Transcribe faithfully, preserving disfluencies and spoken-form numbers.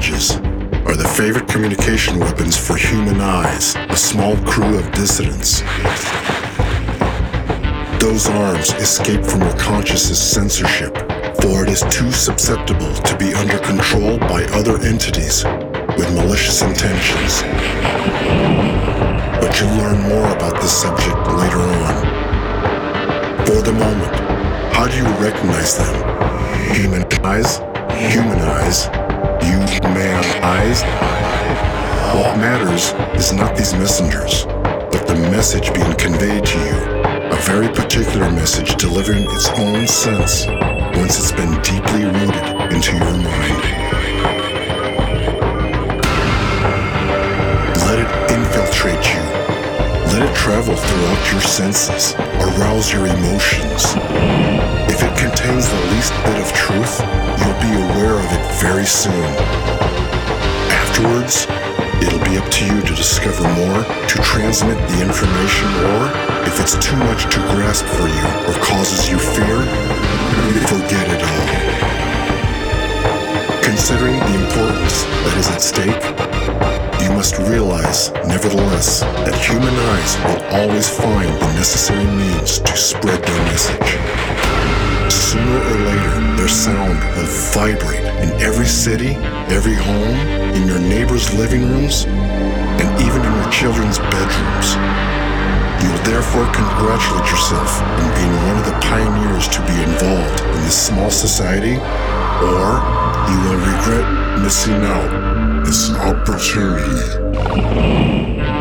images are the favorite communication weapons for human eyes, a small crew of dissidents. Those arms escape from your consciousness censorship, for it is too susceptible to be under control by other entities with malicious intentions. But you'll learn more about this subject later on. For the moment, how do you recognize them? Human eyes? Human eyes? You man eyes? What matters is not these messengers, but the message being conveyed to you. A very particular message delivering its own sense once it's been deeply rooted into your mind. Let it infiltrate you. Let it travel throughout your senses, arouse your emotions. If it contains the least bit of truth, you'll be aware of it very soon. Afterwards, it'll be up to you to discover more, to transmit the information, or, if it's too much to grasp for you or causes you fear, forget it all. Considering the importance that is at stake, you must realize, nevertheless, that human eyes will always find the necessary means to spread their message. Sooner or later, their sound will vibrate in every city, every home, in your neighbors' living rooms, and even in your children's bedrooms. You will therefore congratulate yourself on being one of the pioneers to be involved in this small society, or you will regret missing out this opportunity.